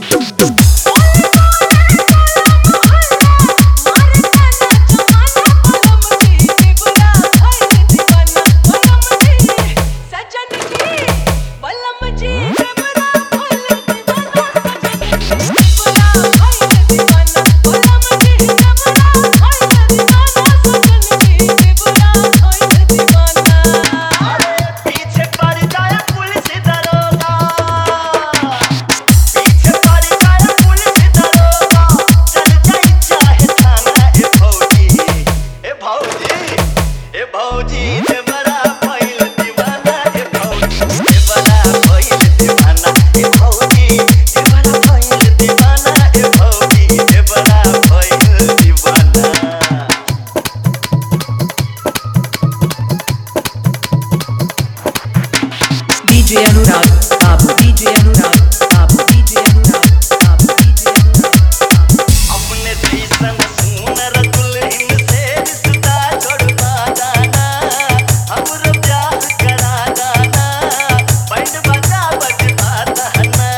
DJ Anurag, Babu DJ Anurag, Babu DJ Anurag, Babu DJ Anurag. अपने जैसन सुनर दुल्हन से रिश्ता जोड़वा दाना, हमरो प्यार करा दाना, बैंड बजा बजवा दाना।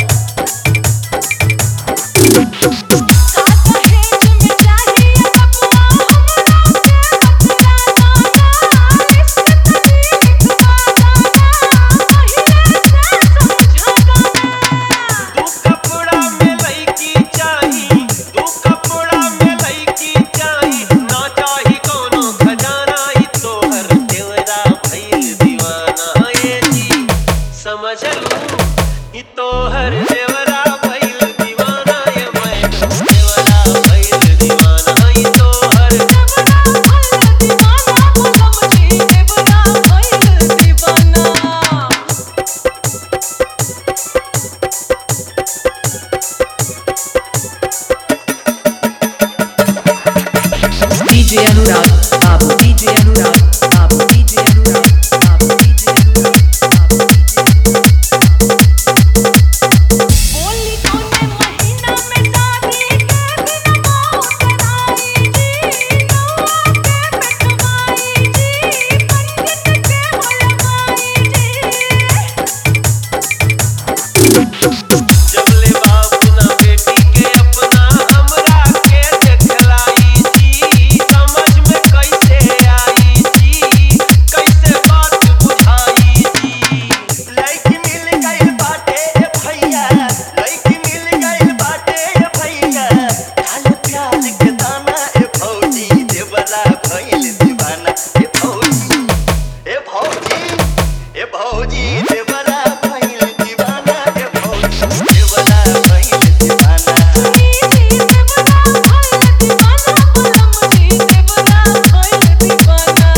समझ लूं कि तोहर देवरा भइल दीवाना, ये मैं देवरा भइल दीवाना, ये तोहर देवरा भइल दीवाना, बोलम जी देवरा भइल दीवाना। DJ Anurag, Babu DJ Anurag, Babu DJ Anurag, Babu DJ Anurag, Babu DJ Anurag. बोली कोने महीना में शादी के दिन मौत आई जी, नौआ के पेटवाई जी, पंडित के बुलवाई जी। जबले बाप ना बेटी के अपना हमरा के देखलाई जी, समझ में कैसे आई जी, कैसे बात बुझाई जी। लड़की मिल गई बाटे भैया, लड़की मिल गई बाटे भैया, डाल प्याज के दाना ए भौजी, देवरा भइल दीवाना ए भौजी, ए भौजी, ए भौजी, देवरा भइल दीवाना ए भौजी, देवरा भइल दीवाना। देवरा भइल दीवाना, बोलम जी देवरा भइल दीवाना।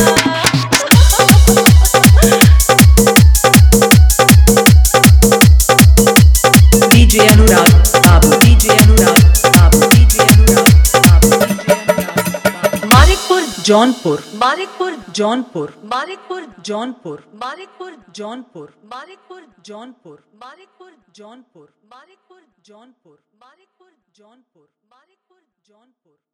DJ Anurag, Babu DJ Anurag, Babu DJ Anurag, Babu DJ Anurag. Manikpur, Jaunpur, Manikpur, Jaunpur, Manikpur, Jaunpur, Manikpur, Jaunpur, Manikpur, Jaunpur, Manikpur, Jaunpur, Manikpur, Jaunpur, Manikpur, Jaunpur, Manikpur, Jaunpur.